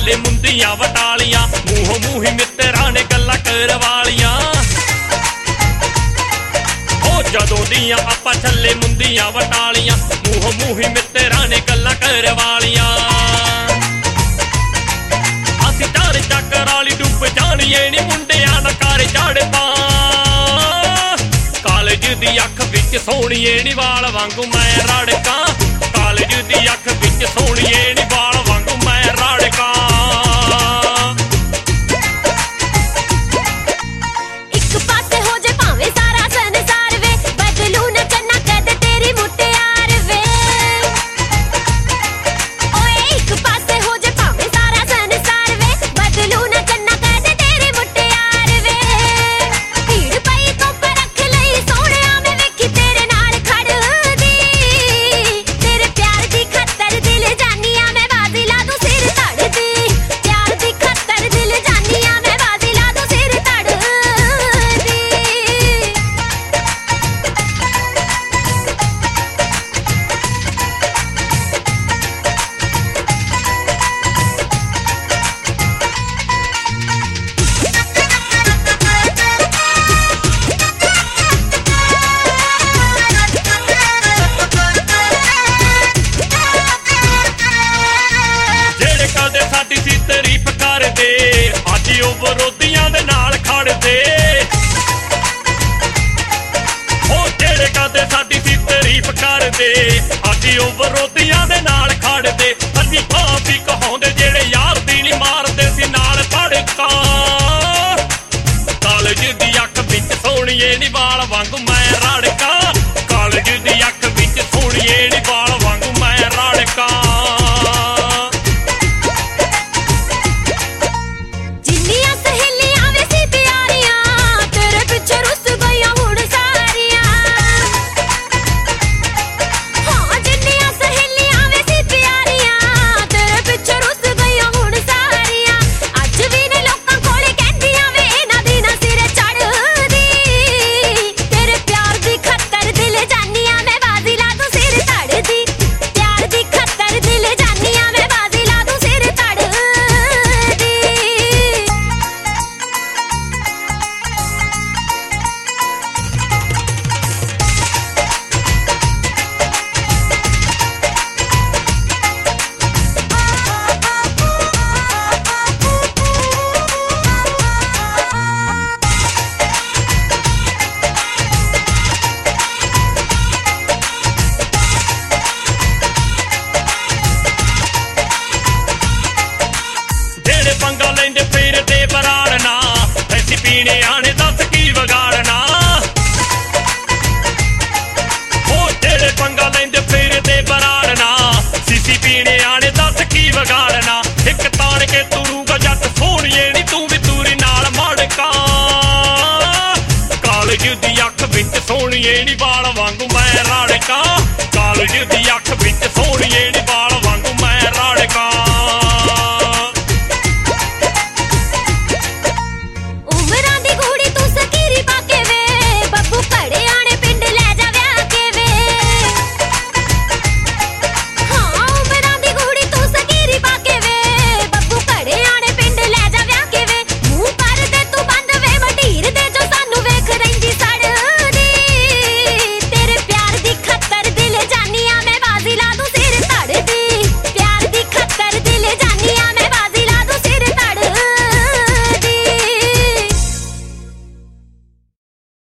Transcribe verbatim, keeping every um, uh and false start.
ਚੱਲੇ ਮੁੰਦੀਆਂ ਵਟਾਲੀਆਂ ਮੂੰਹੋਂ ਮੂੰਹੀ ਮਿੱਤਰਾਂ ਨੇ ਗੱਲਾਂ ਕਰਵਾਲੀਆਂ ਉਹ ਜਦੋਂ ਦੀਆਂ ਆਪਾਂ ਚੱਲੇ ਮੁੰਦੀਆਂ ਵਟਾਲੀਆਂ ਮੂੰਹੋਂ ਮੂੰਹੀ ਮਿੱਤਰਾਂ ਨੇ ਗੱਲਾਂ ਕਰਵਾਲੀਆਂ ਅਸੀਂ ਚਾਰ ਚੱਕਰ ਵਾਲੀ ਡੁੱਬ ਜਾਣੀਏ ਨੀ ਮੁੰਡਿਆਂ ਨਾ ਕਰ ਚੜਦਾ ਕਾਲਜ ਦੀ ਅੱਖ ਵਿੱਚ ਸੋਹਣੀਏ ਨੀ ਵਾਲ ਵਾਂਗੂ ਮੈਂ ਰੜਕਾਂ ਕਾਲਜ ਦੀ ਅੱਖ ਵਿੱਚ ਸੋਹਣੀਏ ਨੀ ਵਾਲ ਵਾਂਗੂ ਮੈਂ ਰੜਕਾਂ ਇੱਕ ਪਾਸੇ ਹੋ ਜੇ ਭਾਵੇਂ ਸਾਰਾ ਸੰਸਾਰ ਵੇ ਬਦਲੂ ਨਾ ਚੰਨਾ ਕਦੇ ਤੇਰੀ ਮੁਟਿਆਰ ਵੇ ਓਏ ਇੱਕ ਪਾਸੇ ਹੋ ਜੇ ਭਾਵੇਂ ਸਾਰਾ ਸੰਸਾਰ ਵੇ ਬਦਲੂ ਨਾ ਚੰਨਾ ਕਦੇ ਤੇਰੀ ਮੁਟਿਆਰ ਵੇ ਭੀੜ ਪਈ ਧੁੱਪ ਰੱਖ ਲਈ ਸੋਹਣਿਆ ਮੈਂ ਵੇਖੀ ਤੇਰੇ ਨਾਲ ਖੜਦੀ ਤੇਰੇ ਪਿਆਰ ਦੀ ਖੱਤਰ ਦਿਲ ਜਾਨੀਆਂ ਮੈਂ ਬਾਜ਼ੀ ਲਾ ਦੂੰ ਸਿਰ ਧੜਦੀ ਪਿਆਰ ਦੀ ਖੱਤਰ ਦਿਲ ਜਾਨੀਆਂ ਮੈਂ ਬਾਜ਼ੀ ਲਾ ਦੂੰ ਸਿਰ ਧੜਦੀ ਜਿਹੜੇ ਕਦੇ ਸਾਡੀ ਸੀ ਤਾਰੀਫ ਕਰਦੇ ਅੱਜ ਉਹ ਵਿਰੋਧੀਆਂ ਦੇ ਨਾਲ ਖੜਦੇ ਉਹ ਜਿਹੜੇ ਕਦੇ ਸਾਡੀ ਸੀ ਤਾਰੀਫ ਕਰਦੇ ਅੱਜ ਉਹ ਵਿਰੋਧੀਆਂ ਦੇ ਨਾਲ ਖੜਦੇ ਅਸੀਂ ਫਾਂਸੀ ਕਹਾਉਂਦੇ ਜਿਹੜੇ ਯਾਰ ਦੀ ਨਹੀਂ ਮਾਰਦੇ ਸੀ ਨਾਲ ਧੜਕਾਂ ਕਾਲਜ ਦੀ ਅੱਖ ਵਿੱਚ ਸੋਹਣੀਏ ਨੀ ਵਾਲ ਵਾਂਗੂ ਮੈਂ ਰੜਕਾਂ ਕਾਲਜ ਦੀ ਅੱਖ ਵਿੱਚ ਸੋਹਣੀਏ ਨੀ ਵਾਲ ਵਾਂਗੂ ਮੈਂ ਰੜਕਾਂ ਜਿੰਨੀਆਂ ਸਹੇਲੀਆਂ ਵੇ ਸੀ ਪਿਆਰੀਆਂ ਤੇਰੇ ਪਿੱਛੇ ਰੁੱਸ ਗਈਆਂ ਹੁਣ ਸਾਰੀਆਂ ਹਾਂ ਜਿੰਨੀਆਂ ਸਹੇਲੀਆਂ ਵੇ ਸੀ ਪਿਆਰੀਆਂ ਤੇਰੇ ਪਿੱਛੇ ਰੁੱਸ ਗਈਆਂ ਹੁਣ ਸਾਰੀਆਂ ਅੱਜ ਵੀ ਨੇ ਲੋਕਾਂ ਕੋਲੇ ਕਹਿੰਦੀਆਂ ਵੇ ਇਹਨਾਂ ਦੀ ਨਾ ਸਿਰੇ ਚੜ੍ਹਦੀ ਤੇਰੇ ਪਿਆਰ ਦੀ ਖੱਤਰ ਦਿਲ ਜਾਨੀਆਂ ਮੈਂ ਬਾਜ਼ੀ ਲਾ ਦੂੰ ਸਿਰ ਧੜਦੀ ਪਿਆਰ ਦੀ ਖੱਤਰ ਦਿਲ ਜਾਨੀਆਂ ਮੈਂ ਬਾਜ਼ੀ ਲਾ ਦੂੰ ਸਿਰ ਧੜਦੀ ਜਿਹੜੇ ਪੰਗਾ ਲੈਂਦੇ ਫਿਰਦੇ ਬਰਾੜਨਾ ਐਸੀ ਪੀਣੇ ਆਣੇ ਦੱਸ ਕੀ ਵਿਗਾੜਨਾ ਉਹ ਜਿਹੜੇ ਪੰਗਾ ਲੈਂਦੇ ਫਿਰਦੇ ਬਰਾੜਨਾ ਸੀਸੀ ਪੀਣੇ ਆਣੇ ਦੱਸ ਕੀ ਵਿਗਾੜਨਾ ਇੱਕ ਤਾਣ ਕੇ ਤੁਰੂਗਾ ਜੱਟ ਸੋਹਣੀਏ ਨੀ ਤੂੰ ਵੀ ਤੂਰੀ ਨਾਲ ਮੜਕਾਂ ਕਾਲਜ ਦੀ ਅੱਖ ਵਿੱਚ ਸੋਹਣੀਏ ਨੀ ਵਾਲ ਵਾਂਗੂ ਮੈਂ ਰੜਕਾਂ